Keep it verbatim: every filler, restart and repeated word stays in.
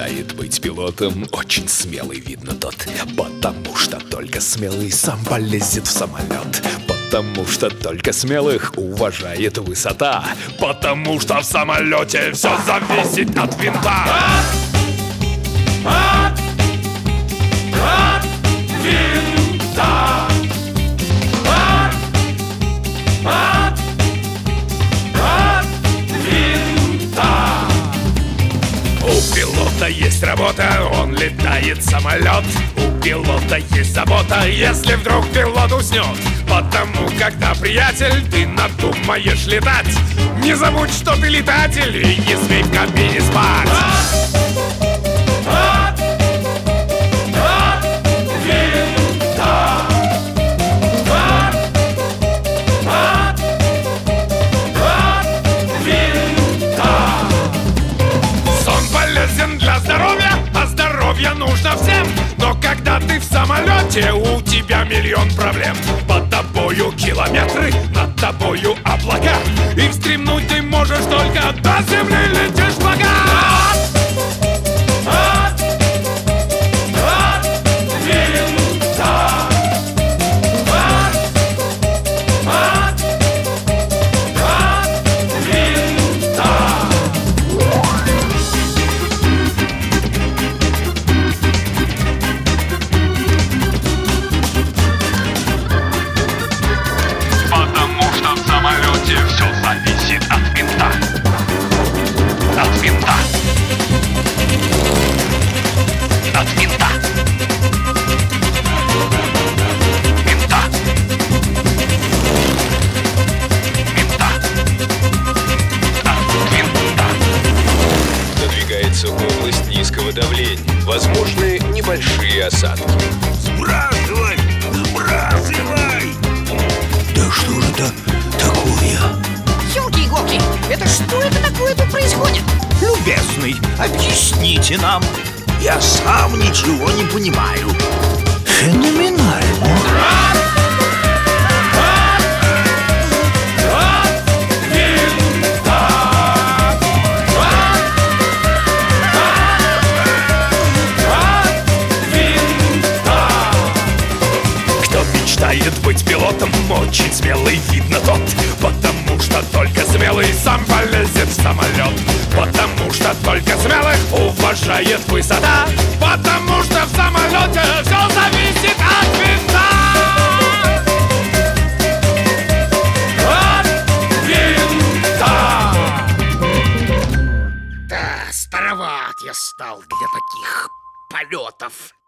мечтает быть пилотом, очень смелый, видно, тот. Потому что только смелый сам полезет в самолет. Потому что только смелых уважает высота. Потому что в самолете все зависит от винта. От, от винта. От, от, от винта. У пилота есть работа, он летает самолет. У пилота есть забота, если вдруг пилот уснет. Потому, когда, приятель, ты надумаешь летать, не забудь, что ты летатель, и не смей в кабине спать. От, от винта. От, от, от винта. Сон полезен для здоровья, а здоровье нужно всем. Но когда ты в самолете, у тебя миллион проблем. Под тобою километры, над тобою облака, и встремнуть ты можешь только до земли, летишь пока. От, от винта. От, от, от винта. Потому что в самолете все зависит от винта. От винта. От винта. Винта. Винта. От винта. Надвигается область низкого давления. Возможны небольшие осадки. Сбрасывай! Сбрасывай! Да что же это такое? Ёлки-иголки, это что это такое тут происходит? Любезный, объясните нам. Я сам ничего не понимаю. Феноменально. Кто мечтает быть пилотом, очень смелый, видно, тот. Потому что только смелый сам полезет в самолет. Потому что только смелых уважает высота. Потому что в самолете все зависит от винта. От винта. Да, староват я стал для таких полетов.